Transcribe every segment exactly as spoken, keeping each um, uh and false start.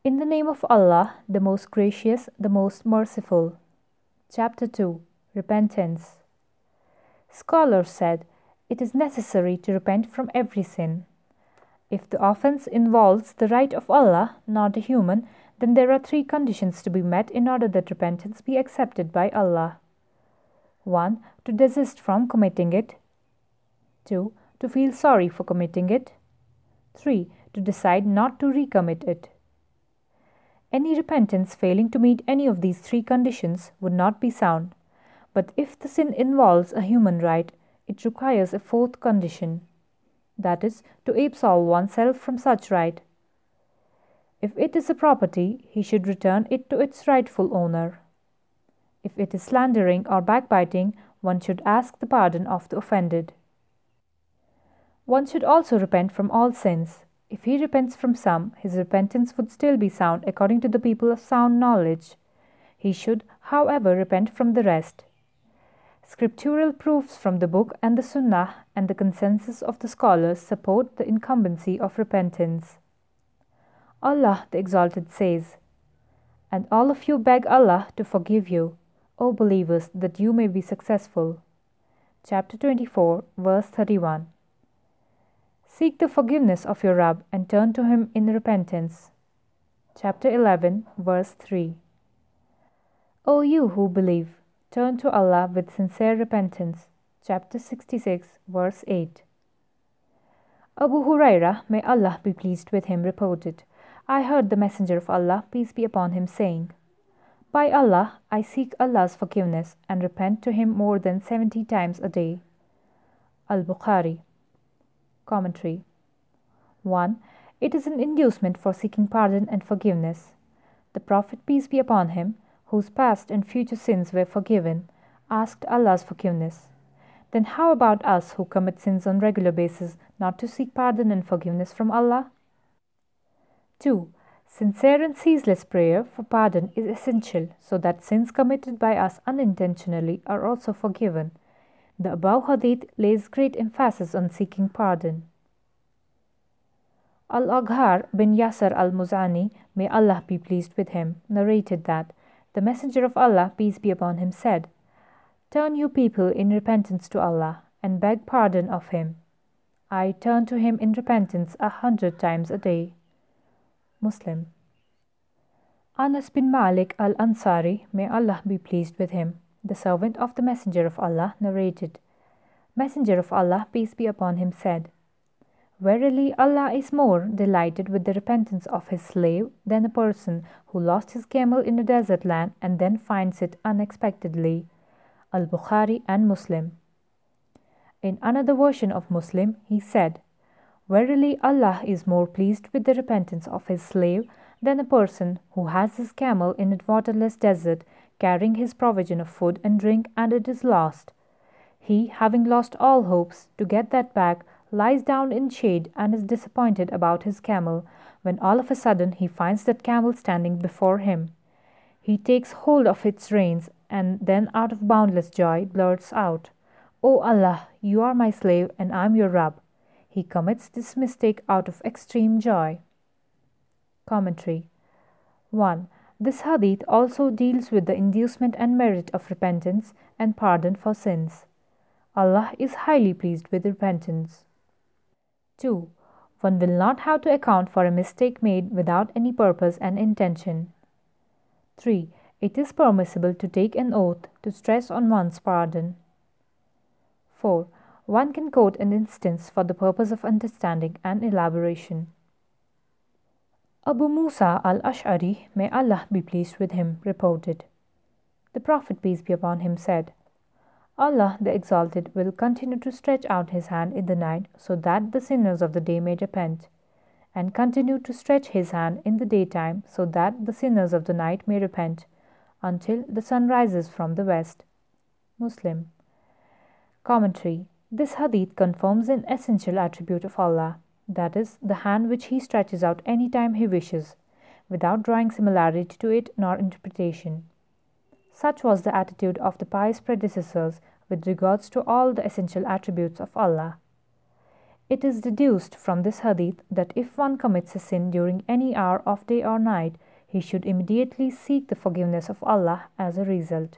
In the name of Allah, the most gracious, the most merciful. Chapter two. Repentance. Scholars said, it is necessary to repent from every sin. If the offense involves the right of Allah, not a human, then there are three conditions to be met in order that repentance be accepted by Allah. one. To desist from committing it. two. To feel sorry for committing it. three. To decide not to recommit it. Any repentance failing to meet any of these three conditions would not be sound, but if the sin involves a human right, it requires a fourth condition, that is, to absolve oneself from such right. If it is a property, he should return it to its rightful owner. If it is slandering or backbiting, one should ask the pardon of the offended. One should also repent from all sins. If he repents from some, his repentance would still be sound according to the people of sound knowledge. He should, however, repent from the rest. Scriptural proofs from the Book and the Sunnah and the consensus of the scholars support the incumbency of repentance. Allah the Exalted says, "And all of you beg Allah to forgive you, O believers, that you may be successful." Chapter twenty-four, verse thirty-one. Seek the forgiveness of your Rabb and turn to Him in repentance. Chapter eleven, verse three. O you who believe, turn to Allah with sincere repentance. Chapter sixty-six, verse eight. Abu Huraira, may Allah be pleased with him, reported, I heard the Messenger of Allah, peace be upon him, saying, By Allah, I seek Allah's forgiveness and repent to Him more than seventy times a day. Al-Bukhari. Commentary. one. It is an inducement for seeking pardon and forgiveness. The Prophet, peace be upon him, whose past and future sins were forgiven, asked Allah's forgiveness. Then how about us who commit sins on regular basis not to seek pardon and forgiveness from Allah? two. Sincere and ceaseless prayer for pardon is essential so that sins committed by us unintentionally are also forgiven. The above hadith lays great emphasis on seeking pardon. Al-Aghar bin Yasir al-Muzani, may Allah be pleased with him, narrated that the Messenger of Allah, peace be upon him, said, Turn you people in repentance to Allah and beg pardon of Him. I turn to Him in repentance a hundred times a day. Muslim. Anas bin Malik al-Ansari, may Allah be pleased with him, the servant of the Messenger of Allah, narrated, Messenger of Allah, peace be upon him, said, Verily Allah is more delighted with the repentance of His slave than a person who lost his camel in a desert land and then finds it unexpectedly. Al-Bukhari and Muslim. In another version of Muslim, he said, Verily Allah is more pleased with the repentance of His slave than a person who has his camel in a waterless desert carrying his provision of food and drink and it is lost. He, having lost all hopes to get that back, lies down in shade and is disappointed about his camel, when all of a sudden he finds that camel standing before him. He takes hold of its reins and then out of boundless joy blurts out, O Allah, you are my slave and I am your Rabb. He commits this mistake out of extreme joy. Commentary. one. This hadith also deals with the inducement and merit of repentance and pardon for sins. Allah is highly pleased with repentance. two. One will not have to account for a mistake made without any purpose and intention. three. It is permissible to take an oath to stress on one's pardon. four. One can quote an instance for the purpose of understanding and elaboration. Abu Musa al-Ash'ari, may Allah be pleased with him, reported, The Prophet, peace be upon him, said, Allah the Exalted will continue to stretch out His hand in the night so that the sinners of the day may repent, and continue to stretch His hand in the daytime so that the sinners of the night may repent, until the sun rises from the west. Muslim. Commentary. This hadith confirms an essential attribute of Allah, that is, the hand which He stretches out any time He wishes, without drawing similarity to it nor interpretation. Such was the attitude of the pious predecessors with regards to all the essential attributes of Allah. It is deduced from this hadith that if one commits a sin during any hour of day or night, he should immediately seek the forgiveness of Allah as a result.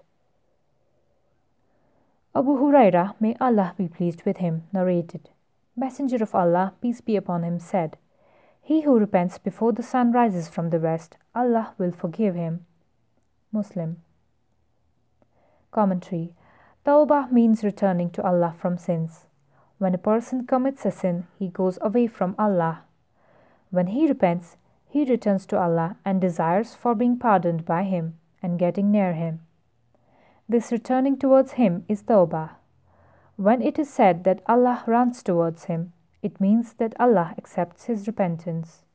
Abu Huraira, may Allah be pleased with him, narrated, Messenger of Allah, peace be upon him, said, He who repents before the sun rises from the west, Allah will forgive him. Muslim. Commentary. Tawbah means returning to Allah from sins. When a person commits a sin, he goes away from Allah. When he repents, he returns to Allah and desires for being pardoned by Him and getting near Him. This returning towards Him is Tawbah. When it is said that Allah runs towards him, it means that Allah accepts his repentance.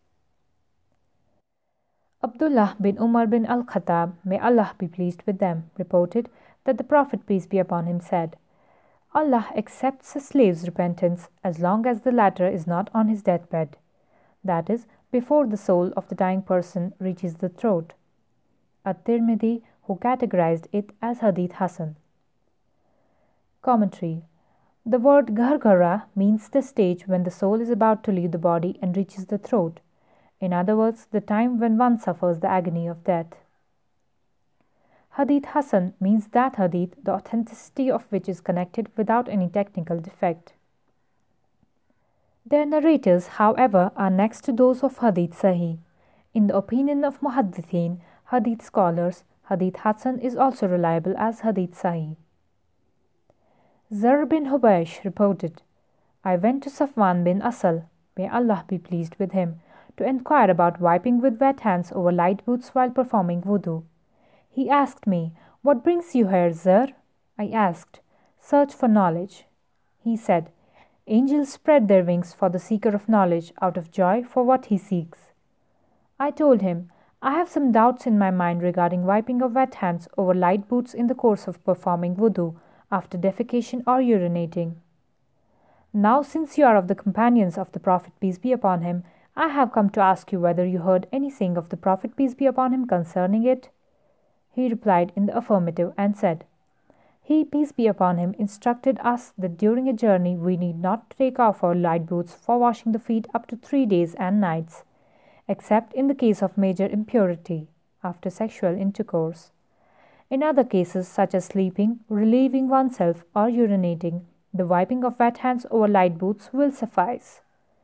Abdullah bin Umar bin al-Khattab, may Allah be pleased with them, reported that the Prophet, peace be upon him, said, Allah accepts a slave's repentance as long as the latter is not on his deathbed, that is, before the soul of the dying person reaches the throat. At-Tirmidhi, who categorized it as Hadith Hasan. Commentary. The word Gharghara means the stage when the soul is about to leave the body and reaches the throat. In other words, the time when one suffers the agony of death. Hadith Hasan means that hadith, the authenticity of which is connected without any technical defect. Their narrators, however, are next to those of Hadith Sahih. In the opinion of Muhaddithin, Hadith scholars, Hadith Hasan is also reliable as Hadith Sahih. Zar bin Hubaysh reported, I went to Safwan bin Asal, may Allah be pleased with him, to inquire about wiping with wet hands over light boots while performing wudu. He asked me, What brings you here, Zar? I asked, Search for knowledge. He said, Angels spread their wings for the seeker of knowledge out of joy for what he seeks. I told him, I have some doubts in my mind regarding wiping of wet hands over light boots in the course of performing wudu, after defecation or urinating. Now, since you are of the companions of the Prophet, peace be upon him, I have come to ask you whether you heard any saying of the Prophet, peace be upon him, concerning it. He replied in the affirmative and said, He, peace be upon him, instructed us that during a journey we need not take off our light boots for washing the feet up to three days and nights, except in the case of major impurity, after sexual intercourse. In other cases, such as sleeping, relieving oneself, or urinating, the wiping of wet hands over light boots will suffice.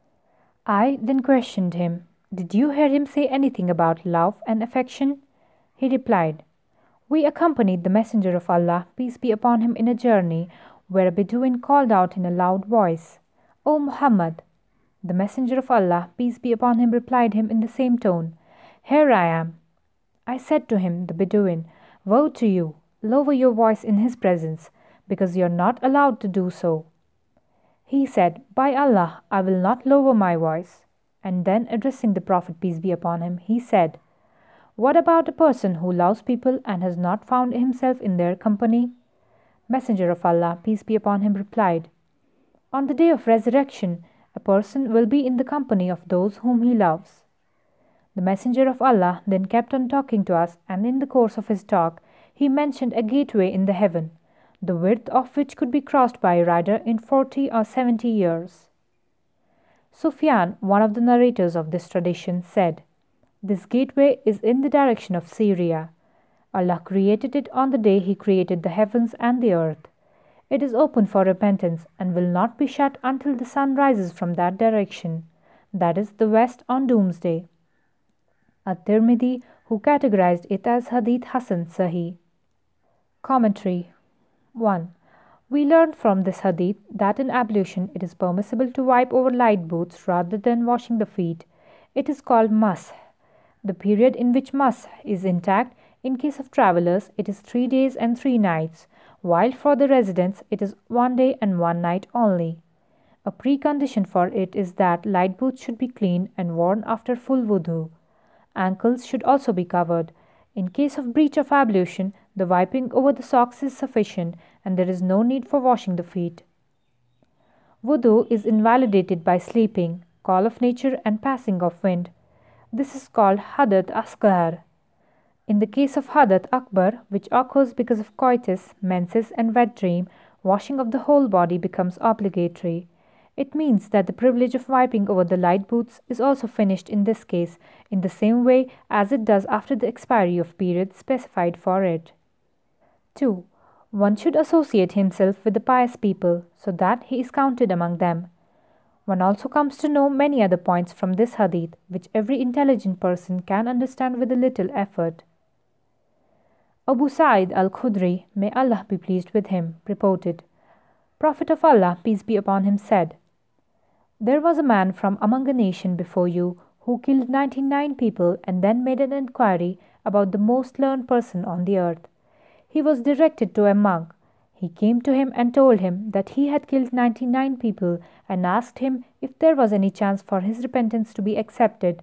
I then questioned him, Did you hear him say anything about love and affection? He replied, We accompanied the Messenger of Allah, peace be upon him, in a journey where a Bedouin called out in a loud voice, O Muhammad! The Messenger of Allah, peace be upon him, replied him in the same tone, Here I am. I said to him, the Bedouin, Woe to you! Lower your voice in his presence, because you are not allowed to do so. He said, By Allah, I will not lower my voice. And then addressing the Prophet, peace be upon him, he said, What about a person who loves people and has not found himself in their company? Messenger of Allah, peace be upon him, replied, On the day of resurrection, a person will be in the company of those whom he loves. The Messenger of Allah then kept on talking to us, and in the course of his talk, he mentioned a gateway in the heaven, the width of which could be crossed by a rider in forty or seventy years. Sufyan, one of the narrators of this tradition, said, This gateway is in the direction of Syria. Allah created it on the day He created the heavens and the earth. It is open for repentance and will not be shut until the sun rises from that direction, that is, the west, on doomsday. At-Tirmidhi, who categorized it as Hadith Hasan Sahih. Commentary. one. We learn from this hadith that in ablution it is permissible to wipe over light boots rather than washing the feet. It is called masah. The period in which masah is intact, in case of travelers, it is three days and three nights, while for the residents it is one day and one night only. A precondition for it is that light boots should be clean and worn after full wudu. Ankles should also be covered. In case of breach of ablution, the wiping over the socks is sufficient and there is no need for washing the feet. Wudu is invalidated by sleeping, call of nature and passing of wind. This is called Hadath Asghar. In the case of Hadath Akbar, which occurs because of coitus, menses and wet dream, washing of the whole body becomes obligatory. It means that the privilege of wiping over the light boots is also finished in this case, in the same way as it does after the expiry of period specified for it. two. One should associate himself with the pious people, so that he is counted among them. One also comes to know many other points from this hadith, which every intelligent person can understand with a little effort. Abu Sa'id al-Khudri, may Allah be pleased with him, reported, Prophet of Allah, peace be upon him, said, There was a man from among a nation before you who killed ninety-nine people and then made an inquiry about the most learned person on the earth. He was directed to a monk. He came to him and told him that he had killed ninety-nine people and asked him if there was any chance for his repentance to be accepted.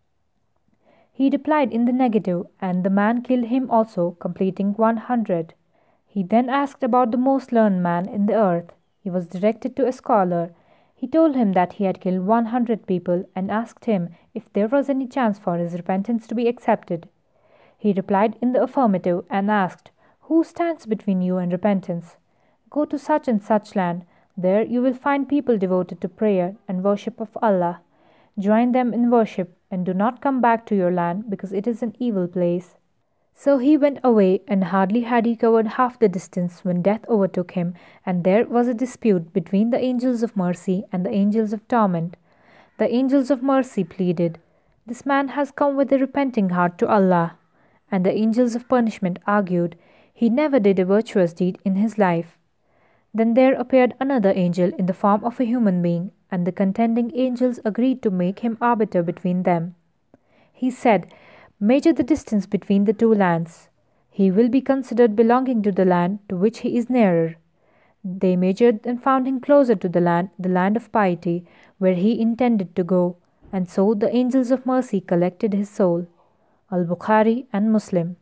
He replied in the negative, and the man killed him also, completing one hundred. He then asked about the most learned man in the earth. He was directed to a scholar. He told him that he had killed one hundred people and asked him if there was any chance for his repentance to be accepted. He replied in the affirmative and asked, Who stands between you and repentance? Go to such and such land. There you will find people devoted to prayer and worship of Allah. Join them in worship and do not come back to your land because it is an evil place. So he went away, and hardly had he covered half the distance when death overtook him, and there was a dispute between the angels of mercy and the angels of torment. The angels of mercy pleaded, This man has come with a repenting heart to Allah. And the angels of punishment argued, He never did a virtuous deed in his life. Then there appeared another angel in the form of a human being, and the contending angels agreed to make him arbiter between them. He said, Measure the distance between the two lands. He will be considered belonging to the land to which he is nearer. They measured and found him closer to the land, the land of piety, where he intended to go, and so the angels of mercy collected his soul. Al-Bukhari and Muslim.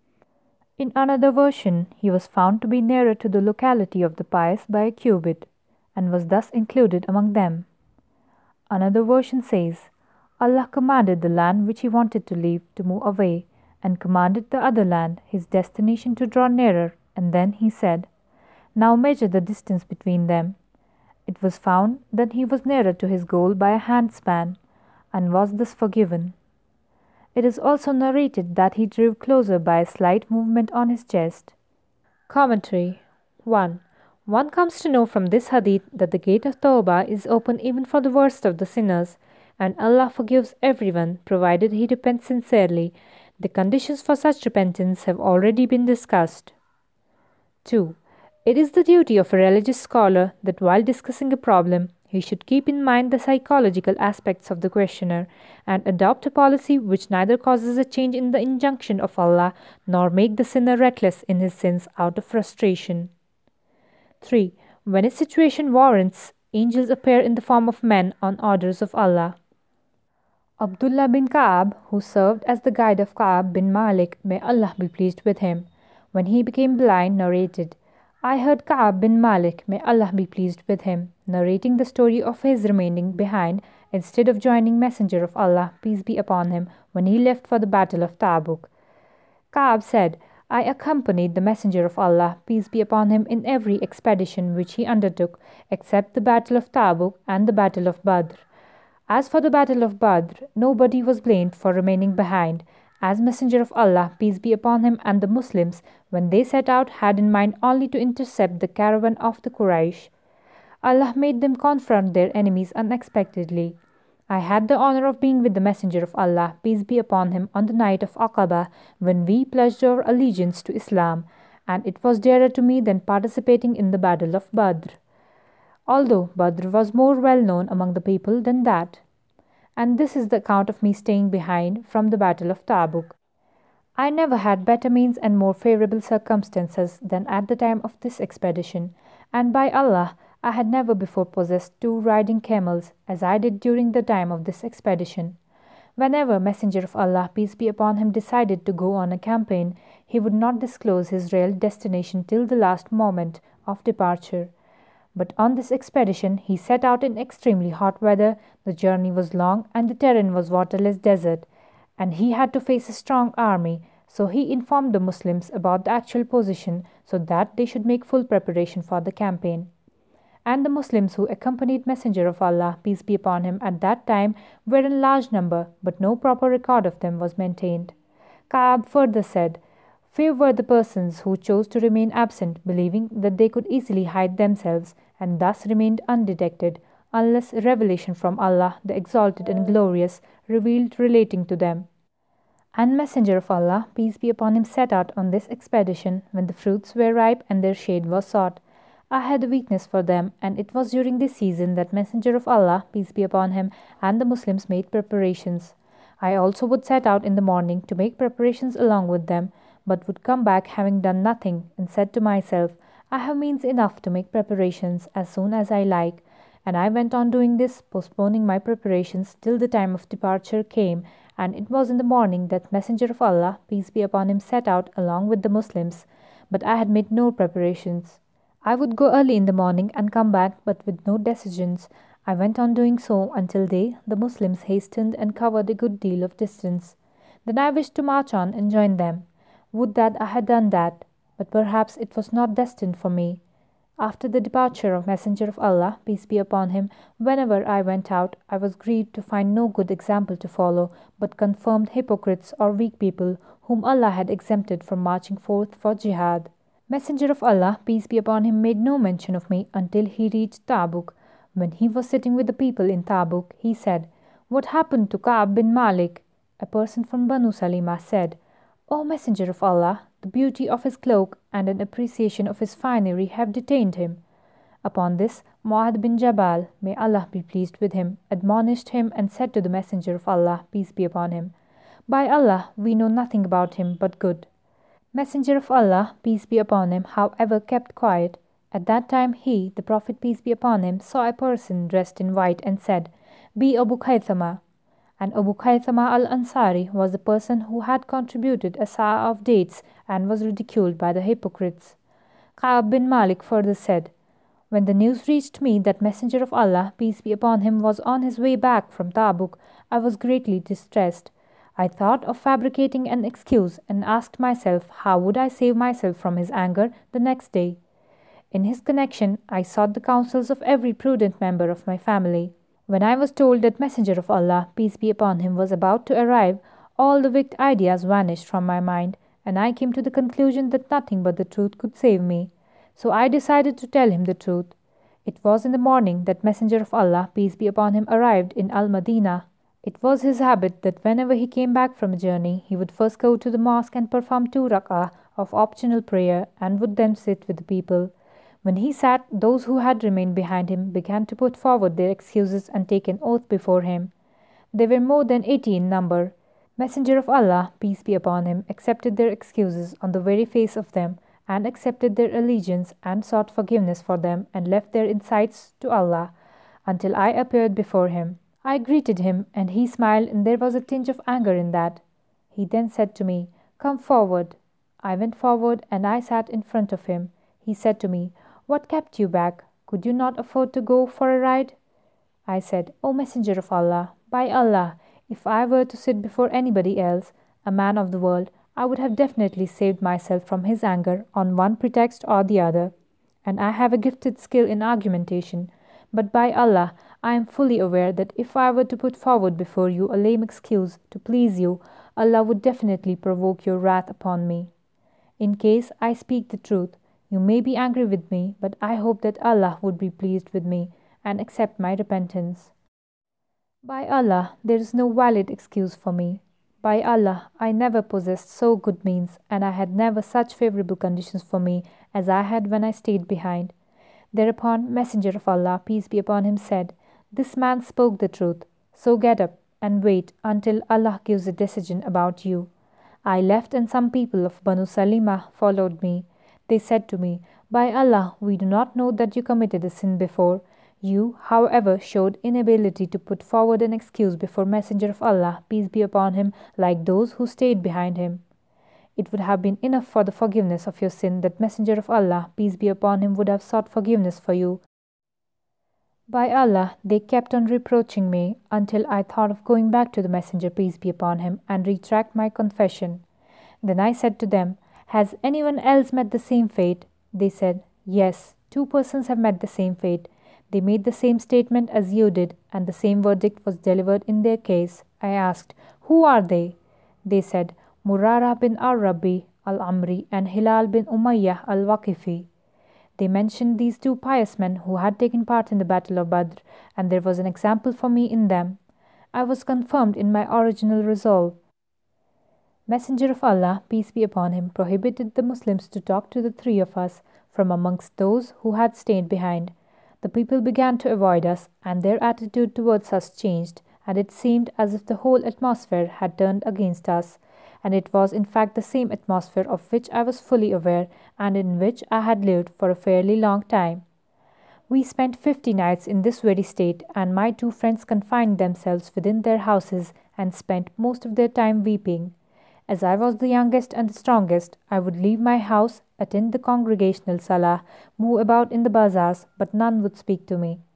In another version, he was found to be nearer to the locality of the pious by a cubit, and was thus included among them. Another version says, Allah commanded the land which he wanted to leave to move away, and commanded the other land, his destination, to draw nearer, and then he said, Now measure the distance between them. It was found that he was nearer to his goal by a handspan, and was thus forgiven. It is also narrated that he drew closer by a slight movement on his chest. Commentary. one. One comes to know from this hadith that the gate of Tawbah is open even for the worst of the sinners, and Allah forgives everyone provided he repents sincerely. The conditions for such repentance have already been discussed. two. It is the duty of a religious scholar that while discussing a problem, he should keep in mind the psychological aspects of the questioner and adopt a policy which neither causes a change in the injunction of Allah nor make the sinner reckless in his sins out of frustration. three. When a situation warrants, angels appear in the form of men on orders of Allah. Abdullah bin Ka'ab, who served as the guide of Ka'ab bin Malik, may Allah be pleased with him, when he became blind, narrated, I heard Ka'ab bin Malik, may Allah be pleased with him, narrating the story of his remaining behind instead of joining Messenger of Allah, peace be upon him, when he left for the battle of Tabuk. Ka'ab said, I accompanied the Messenger of Allah, peace be upon him, in every expedition which he undertook, except the battle of Tabuk and the battle of Badr. As for the battle of Badr, nobody was blamed for remaining behind, as Messenger of Allah, peace be upon him, and the Muslims, when they set out, had in mind only to intercept the caravan of the Quraysh. Allah made them confront their enemies unexpectedly. I had the honor of being with the Messenger of Allah, peace be upon him, on the night of Aqaba, when we pledged our allegiance to Islam, and it was dearer to me than participating in the battle of Badr. Although Badr was more well known among the people than that. And this is the account of me staying behind from the battle of Tabuk. I never had better means and more favorable circumstances than at the time of this expedition, and by Allah, I had never before possessed two riding camels, as I did during the time of this expedition. Whenever Messenger of Allah, peace be upon him, decided to go on a campaign, he would not disclose his real destination till the last moment of departure. But on this expedition he set out in extremely hot weather, the journey was long, and the terrain was waterless desert, and he had to face a strong army, so he informed the Muslims about the actual position so that they should make full preparation for the campaign. and the Muslims who accompanied Messenger of Allah, peace be upon him, at that time were in large number, but no proper record of them was maintained. Ka'ab further said, Few were the persons who chose to remain absent, believing that they could easily hide themselves, and thus remained undetected, unless revelation from Allah, the Exalted and Glorious, revealed relating to them. And Messenger of Allah, peace be upon him, set out on this expedition when the fruits were ripe and their shade was sought. I had a weakness for them, and it was during this season that Messenger of Allah, peace be upon him, and the Muslims made preparations. I also would set out in the morning to make preparations along with them, but would come back having done nothing, and said to myself, I have means enough to make preparations as soon as I like. And I went on doing this, postponing my preparations till the time of departure came, and it was in the morning that Messenger of Allah, peace be upon him, set out along with the Muslims. But I had made no preparations. I would go early in the morning and come back, but with no decisions. I went on doing so until they, the Muslims, hastened and covered a good deal of distance. Then I wished to march on and join them. Would that I had done that, but perhaps it was not destined for me. After the departure of Messenger of Allah, peace be upon him, whenever I went out, I was grieved to find no good example to follow, but confirmed hypocrites or weak people, whom Allah had exempted from marching forth for jihad. Messenger of Allah, peace be upon him, made no mention of me until he reached Tabuk. When he was sitting with the people in Tabuk, he said, What happened to Ka'ab bin Malik? A person from Banu Salima said, O Messenger of Allah, the beauty of his cloak and an appreciation of his finery have detained him. Upon this, Mu'adh bin Jabal, may Allah be pleased with him, admonished him and said to the Messenger of Allah, peace be upon him, By Allah, we know nothing about him but good. Messenger of Allah, peace be upon him, however, kept quiet. At that time he, the Prophet, peace be upon him, saw a person dressed in white and said, Be Abu Khaythama. And Abu Khaythama al-Ansari was the person who had contributed a sa' of dates and was ridiculed by the hypocrites. Ka'ab bin Malik further said, When the news reached me that Messenger of Allah, peace be upon him, was on his way back from Tabuk, I was greatly distressed. I thought of fabricating an excuse and asked myself how would I save myself from his anger the next day. In his connection, I sought the counsels of every prudent member of my family. When I was told that Messenger of Allah, peace be upon him, was about to arrive, all the wicked ideas vanished from my mind, and I came to the conclusion that nothing but the truth could save me. So I decided to tell him the truth. It was in the morning that Messenger of Allah, peace be upon him, arrived in Al-Madinah. It was his habit that whenever he came back from a journey, he would first go to the mosque and perform two rak'ah of optional prayer and would then sit with the people. When he sat, those who had remained behind him began to put forward their excuses and take an oath before him. They were more than eighty in number. Messenger of Allah, peace be upon him, accepted their excuses on the very face of them, and accepted their allegiance and sought forgiveness for them and left their insights to Allah, until I appeared before him. I greeted him, and he smiled, and there was a tinge of anger in that. He then said to me, Come forward. I went forward, and I sat in front of him. He said to me, What kept you back? Could you not afford to go for a ride? I said, O Messenger of Allah, by Allah, if I were to sit before anybody else, a man of the world, I would have definitely saved myself from his anger on one pretext or the other. And I have a gifted skill in argumentation. But by Allah, I am fully aware that if I were to put forward before you a lame excuse to please you, Allah would definitely provoke your wrath upon me. In case I speak the truth, you may be angry with me, but I hope that Allah would be pleased with me and accept my repentance. By Allah, there is no valid excuse for me. By Allah, I never possessed so good means, and I had never such favorable conditions for me as I had when I stayed behind. Thereupon, Messenger of Allah, peace be upon him, said, This man spoke the truth, so get up and wait until Allah gives a decision about you. I left, and some people of Banu Salima followed me. They said to me, By Allah, we do not know that you committed a sin before. You, however, showed inability to put forward an excuse before Messenger of Allah, peace be upon him, like those who stayed behind him. It would have been enough for the forgiveness of your sin that Messenger of Allah, peace be upon him, would have sought forgiveness for you. By Allah, they kept on reproaching me until I thought of going back to the Messenger, peace be upon him, and retract my confession. Then I said to them, Has anyone else met the same fate? They said, Yes, two persons have met the same fate. They made the same statement as you did, and the same verdict was delivered in their case. I asked, "Who are they?" They said, "Murara bin al-Rabi al-Amri and Hilal bin Umayyah al-Waqifi." They mentioned these two pious men who had taken part in the Battle of Badr, and there was an example for me in them. I was confirmed in my original resolve. Messenger of Allah, peace be upon him, prohibited the Muslims to talk to the three of us from amongst those who had stayed behind. The people began to avoid us, and their attitude towards us changed, and it seemed as if the whole atmosphere had turned against us. And it was in fact the same atmosphere of which I was fully aware, and in which I had lived for a fairly long time. We spent fifty nights in this very state, and my two friends confined themselves within their houses and spent most of their time weeping. As I was the youngest and the strongest, I would leave my house, attend the congregational salah, move about in the bazaars, but none would speak to me.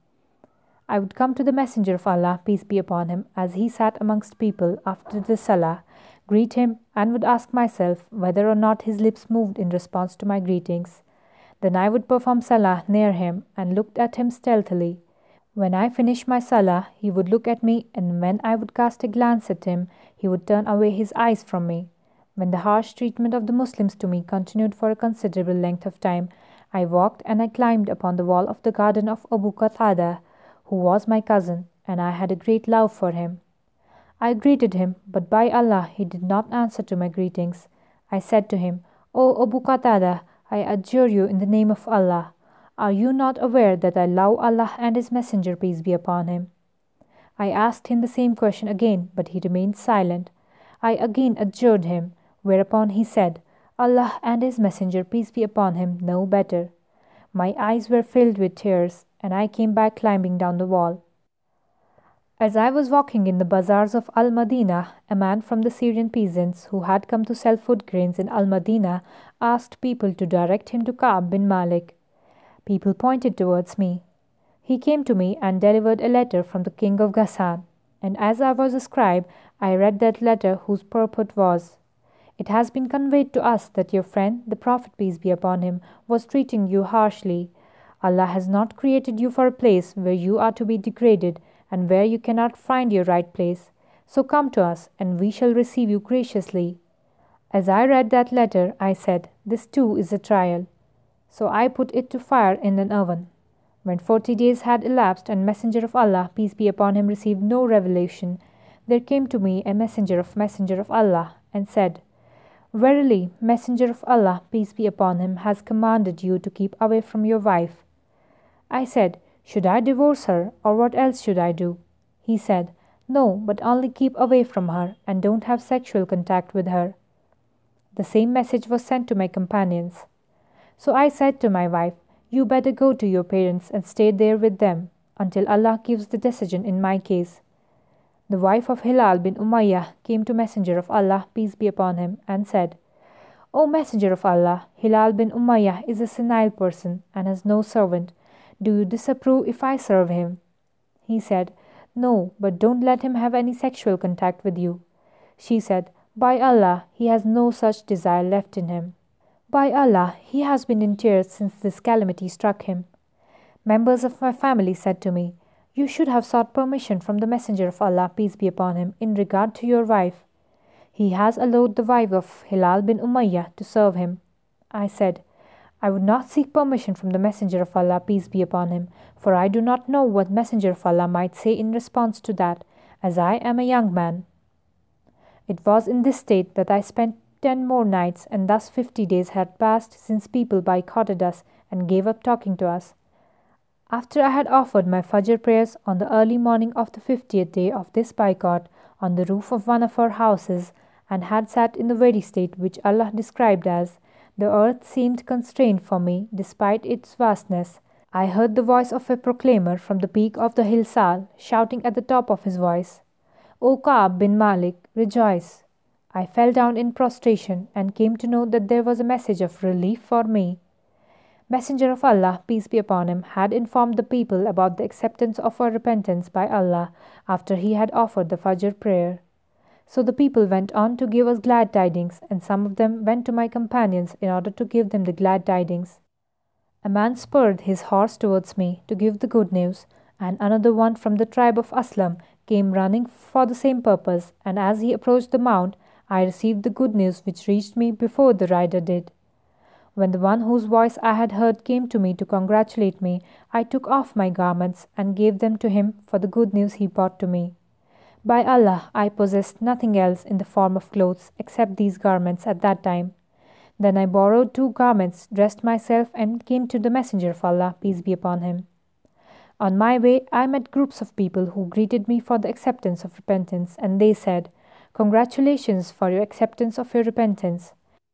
I would come to the Messenger of Allah, peace be upon him, as he sat amongst people after the salah, greet him, and would ask myself whether or not his lips moved in response to my greetings. Then I would perform salah near him and looked at him stealthily. When I finished my salah, he would look at me, and when I would cast a glance at him, he would turn away his eyes from me. When the harsh treatment of the Muslims to me continued for a considerable length of time, I walked and I climbed upon the wall of the garden of Abu Qatada, who was my cousin, and I had a great love for him. I greeted him, but by Allah he did not answer to my greetings. I said to him, "O Abu Qatada, I adjure you in the name of Allah. Are you not aware that I love Allah and His Messenger, peace be upon him?" I asked him the same question again, but he remained silent. I again adjured him, whereupon he said, "Allah and His Messenger, peace be upon him, know better." My eyes were filled with tears, and I came back climbing down the wall. As I was walking in the bazaars of Al-Madinah, a man from the Syrian peasants who had come to sell food grains in Al-Madinah asked people to direct him to Ka'b bin Malik. People pointed towards me. He came to me and delivered a letter from the king of Ghassan, and as I was a scribe, I read that letter, whose purport was, "It has been conveyed to us that your friend, the Prophet, peace be upon him, was treating you harshly. Allah has not created you for a place where you are to be degraded and where you cannot find your right place. So come to us, and we shall receive you graciously." As I read that letter, I said, "This too is a trial." So I put it to fire in an oven. When forty days had elapsed and Messenger of Allah, peace be upon him, received no revelation, there came to me a messenger of Messenger of Allah, and said, "Verily, Messenger of Allah, peace be upon him, has commanded you to keep away from your wife." I said, "Should I divorce her, or what else should I do?" He said, "No, but only keep away from her, and don't have sexual contact with her." The same message was sent to my companions. So I said to my wife, "You better go to your parents and stay there with them, until Allah gives the decision in my case." The wife of Hilal bin Umayyah came to Messenger of Allah, peace be upon him, and said, "O Messenger of Allah, Hilal bin Umayyah is a senile person and has no servant. Do you disapprove if I serve him?" He said, "No, but don't let him have any sexual contact with you." She said, "By Allah, he has no such desire left in him. By Allah, he has been in tears since this calamity struck him." Members of my family said to me, "You should have sought permission from the Messenger of Allah, peace be upon him, in regard to your wife. He has allowed the wife of Hilal bin Umayyah to serve him." I said, "I would not seek permission from the Messenger of Allah, peace be upon him, for I do not know what Messenger of Allah might say in response to that, as I am a young man." It was in this state that I spent ten more nights, and thus fifty days had passed since people boycotted us and gave up talking to us. After I had offered my Fajr prayers on the early morning of the fiftieth day of this boycott on the roof of one of our houses, and had sat in the very state which Allah described as, "The earth seemed constrained for me despite its vastness," I heard the voice of a proclaimer from the peak of the hill Sal, shouting at the top of his voice, "O Ka'b bin Malik, rejoice!" I fell down in prostration and came to know that there was a message of relief for me. Messenger of Allah, peace be upon him, had informed the people about the acceptance of our repentance by Allah after he had offered the Fajr prayer. So the people went on to give us glad tidings, and some of them went to my companions in order to give them the glad tidings. A man spurred his horse towards me to give the good news, and another one from the tribe of Aslam came running for the same purpose, and as he approached the mount, I received the good news which reached me before the rider did. When the one whose voice I had heard came to me to congratulate me, I took off my garments and gave them to him for the good news he brought to me. By Allah, I possessed nothing else in the form of clothes except these garments at that time. Then I borrowed two garments, dressed myself, and came to the Messenger of Allah, peace be upon him. On my way, I met groups of people who greeted me for the acceptance of repentance, and they said, "Congratulations for your acceptance of your repentance."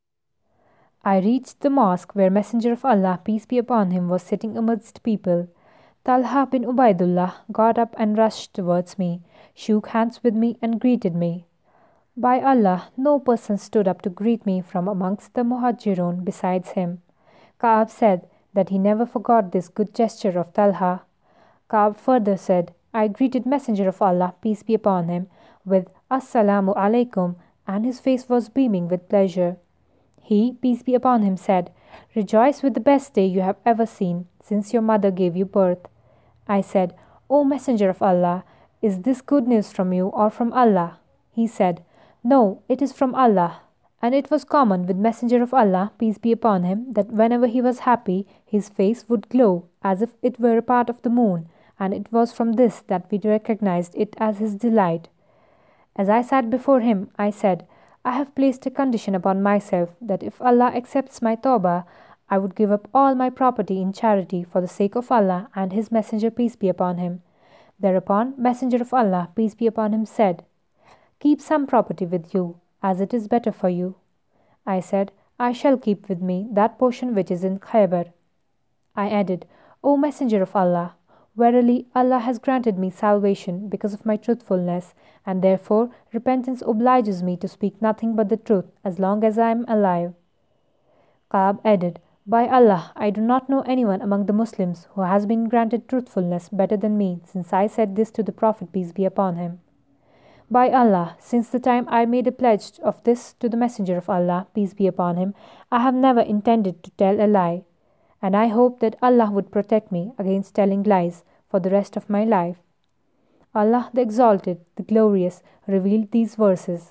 I reached the mosque where Messenger of Allah, peace be upon him, was sitting amidst people. Talha bin Ubaidullah got up and rushed towards me, shook hands with me, and greeted me. By Allah, no person stood up to greet me from amongst the Muhajirun besides him. Ka'ab said that he never forgot this good gesture of Talha. Ka'ab further said, I greeted Messenger of Allah, peace be upon him, with Assalamu alaikum, and his face was beaming with pleasure. He, peace be upon him, said, Rejoice with the best day you have ever seen, since your mother gave you birth. I said, O Messenger of Allah, is this good news from you or from Allah? He said, No, it is from Allah. And it was common with Messenger of Allah, peace be upon him, that whenever he was happy, his face would glow as if it were a part of the moon, and it was from this that we recognized it as his delight. As I sat before him, I said, I have placed a condition upon myself that if Allah accepts my tawbah, I would give up all my property in charity for the sake of Allah and His Messenger, peace be upon him. Thereupon, Messenger of Allah, peace be upon him, said, Keep some property with you, as it is better for you. I said, I shall keep with me that portion which is in Khaybar. I added, O Messenger of Allah, verily Allah has granted me salvation because of my truthfulness, and therefore repentance obliges me to speak nothing but the truth as long as I am alive. Ka'ab added, By Allah, I do not know anyone among the Muslims who has been granted truthfulness better than me, since I said this to the Prophet, peace be upon him. By Allah, since the time I made a pledge of this to the Messenger of Allah, peace be upon him, I have never intended to tell a lie, and I hope that Allah would protect me against telling lies for the rest of my life. Allah the Exalted, the Glorious, revealed these verses.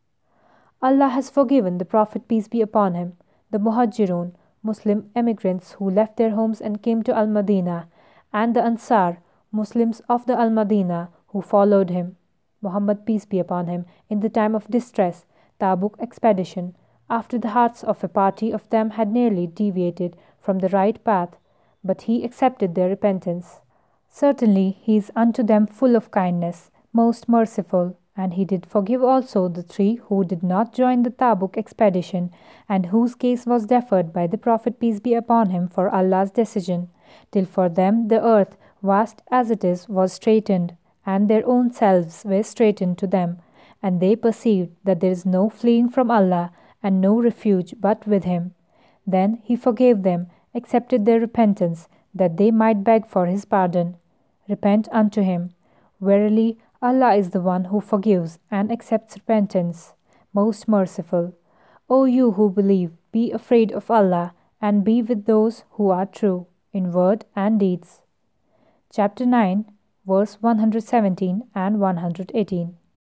Allah has forgiven the Prophet, peace be upon him, the Muhajirun, Muslim emigrants who left their homes and came to Al-Madinah, and the Ansar, Muslims of the Al-Madinah, who followed him, Muhammad, peace be upon him, in the time of distress, Tabuk expedition, after the hearts of a party of them had nearly deviated from the right path, but he accepted their repentance. Certainly he is unto them full of kindness, most merciful, and he did forgive also the three who did not join the Tabuk expedition, and whose case was deferred by the Prophet, peace be upon him, for Allah's decision, till for them the earth, vast as it is, was straitened, and their own selves were straitened to them, and they perceived that there is no fleeing from Allah, and no refuge but with Him. Then He forgave them, accepted their repentance, that they might beg for His pardon. Repent unto Him. Verily, Allah is the one who forgives and accepts repentance, most merciful. O you who believe, be afraid of Allah, and be with those who are true, in word and deeds. Chapter nine, verse one hundred seventeen and one hundred eighteen.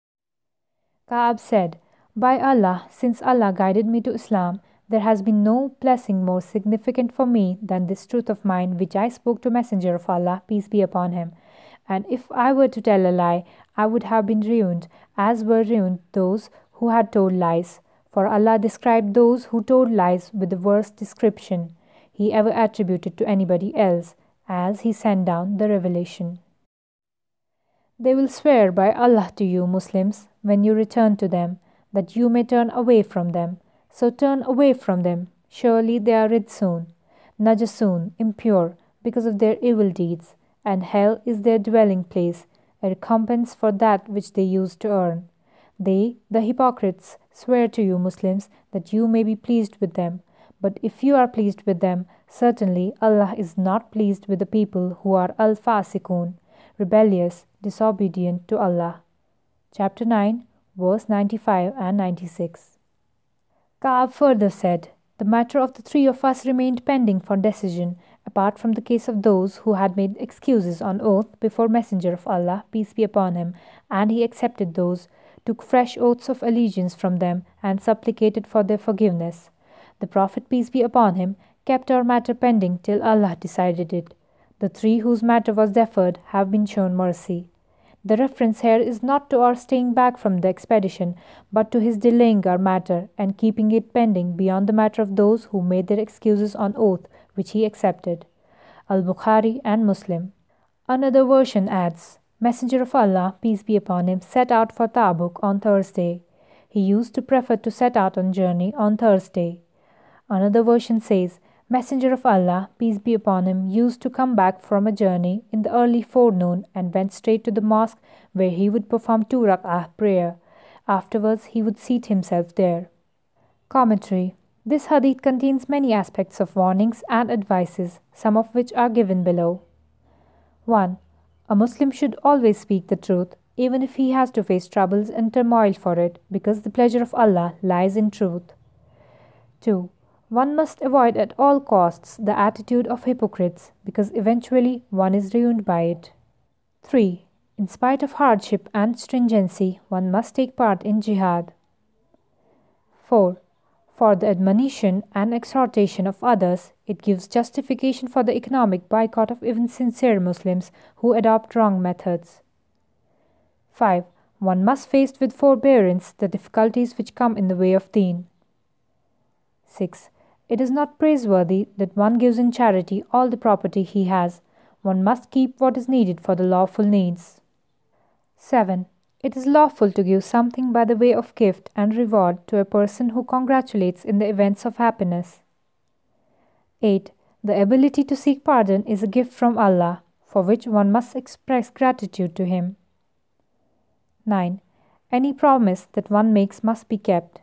Ka'ab said, By Allah, since Allah guided me to Islam, there has been no blessing more significant for me than this truth of mine which I spoke to Messenger of Allah, peace be upon him. And if I were to tell a lie, I would have been ruined, as were ruined those who had told lies. For Allah described those who told lies with the worst description He ever attributed to anybody else, as He sent down the revelation. They will swear by Allah to you, Muslims, when you return to them, that you may turn away from them. So turn away from them. Surely they are ridsoon, najasoon, impure, because of their evil deeds, and hell is their dwelling place, a recompense for that which they used to earn. They, the hypocrites, swear to you, Muslims, that you may be pleased with them. But if you are pleased with them, certainly Allah is not pleased with the people who are al-fasikun, rebellious, disobedient to Allah. Chapter nine, verse ninety-five and ninety-six. Ka'ab further said, The matter of the three of us remained pending for decision, apart from the case of those who had made excuses on oath before Messenger of Allah, peace be upon him, and he accepted those, took fresh oaths of allegiance from them, and supplicated for their forgiveness. The Prophet, peace be upon him, kept our matter pending till Allah decided it. The three whose matter was deferred have been shown mercy. The reference here is not to our staying back from the expedition, but to his delaying our matter and keeping it pending beyond the matter of those who made their excuses on oath, which he accepted. Al-Bukhari and Muslim. Another version adds, Messenger of Allah, peace be upon him, set out for Tabuk on Thursday. He used to prefer to set out on journey on Thursday. Another version says, Messenger of Allah, peace be upon him, used to come back from a journey in the early forenoon and went straight to the mosque where he would perform two rak'ah prayer. Afterwards, he would seat himself there. Commentary. This hadith contains many aspects of warnings and advices, some of which are given below. one. A Muslim should always speak the truth, even if he has to face troubles and turmoil for it, because the pleasure of Allah lies in truth. two. One must avoid at all costs the attitude of hypocrites, because eventually one is ruined by it. three. In spite of hardship and stringency, one must take part in jihad. four. For the admonition and exhortation of others, it gives justification for the economic boycott of even sincere Muslims who adopt wrong methods. five. One must face with forbearance the difficulties which come in the way of deen. six. It is not praiseworthy that one gives in charity all the property he has. One must keep what is needed for the lawful needs. seven. It is lawful to give something by the way of gift and reward to a person who congratulates in the events of happiness. eight. The ability to seek pardon is a gift from Allah, for which one must express gratitude to Him. nine. Any promise that one makes must be kept.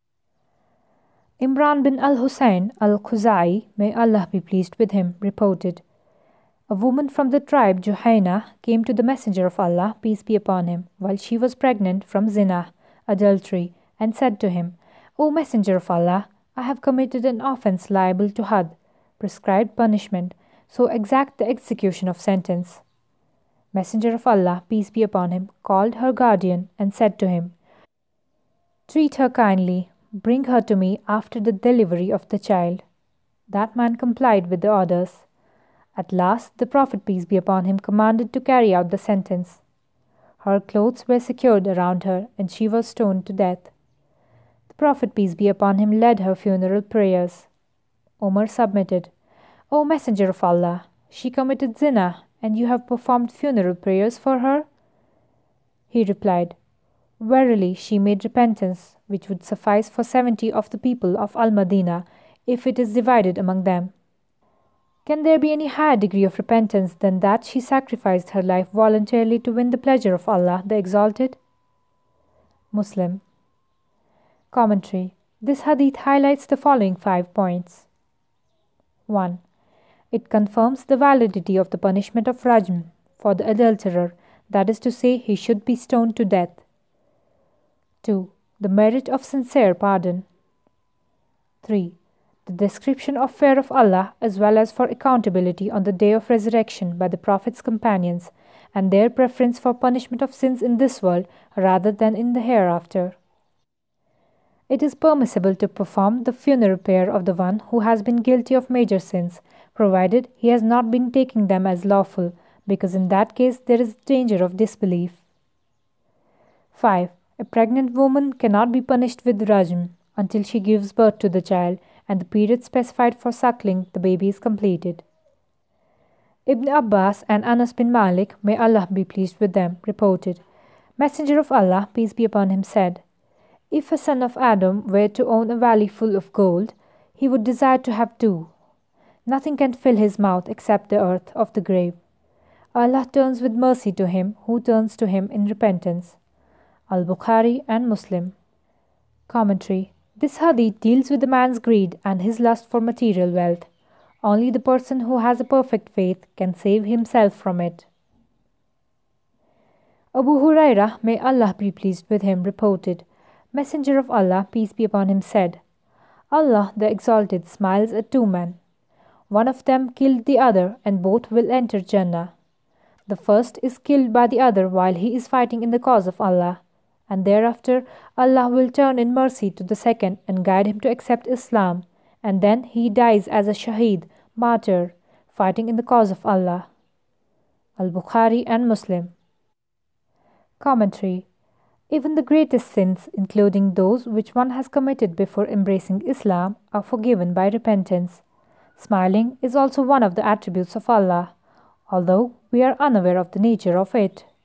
Imran bin al-Husayn al-Khuzai, may Allah be pleased with him, reported, a woman from the tribe Juhayna came to the Messenger of Allah, peace be upon him, while she was pregnant from zina, adultery, and said to him, O Messenger of Allah, I have committed an offense liable to had, prescribed punishment, so exact the execution of sentence. Messenger of Allah, peace be upon him, called her guardian and said to him, Treat her kindly, bring her to me after the delivery of the child. That man complied with the orders. At last the Prophet, peace be upon him, commanded to carry out the sentence. Her clothes were secured around her, and she was stoned to death. The Prophet, peace be upon him, led her funeral prayers. Omar submitted, O Messenger of Allah, she committed zina, and you have performed funeral prayers for her? He replied, Verily, she made repentance, which would suffice for seventy of the people of Al-Madinah, if it is divided among them. Can there be any higher degree of repentance than that she sacrificed her life voluntarily to win the pleasure of Allah, the Exalted? Muslim. Commentary. This hadith highlights the following five points. one. It confirms the validity of the punishment of rajm for the adulterer, that is to say, he should be stoned to death. two. The merit of sincere pardon. three. The description of fear of Allah as well as for accountability on the day of resurrection by the Prophet's companions and their preference for punishment of sins in this world rather than in the hereafter. It is permissible to perform the funeral prayer of the one who has been guilty of major sins, provided he has not been taking them as lawful, because in that case there is danger of disbelief. five. A pregnant woman cannot be punished with rajm until she gives birth to the child and the period specified for suckling the baby is completed. Ibn Abbas and Anas bin Malik, may Allah be pleased with them, reported, Messenger of Allah, peace be upon him, said, If a son of Adam were to own a valley full of gold, he would desire to have two. Nothing can fill his mouth except the earth of the grave. Allah turns with mercy to him who turns to him in repentance. Al-Bukhari and Muslim. Commentary. This hadith deals with the man's greed and his lust for material wealth. Only the person who has a perfect faith can save himself from it. Abu Hurairah, may Allah be pleased with him, reported, Messenger of Allah, peace be upon him, said, Allah the Exalted smiles at two men. One of them killed the other, and both will enter Jannah. The first is killed by the other while he is fighting in the cause of Allah, and thereafter Allah will turn in mercy to the second and guide him to accept Islam, and then he dies as a shaheed, martyr, fighting in the cause of Allah. Al-Bukhari and Muslim. Commentary. Even the greatest sins, including those which one has committed before embracing Islam, are forgiven by repentance. Smiling is also one of the attributes of Allah, although we are unaware of the nature of it.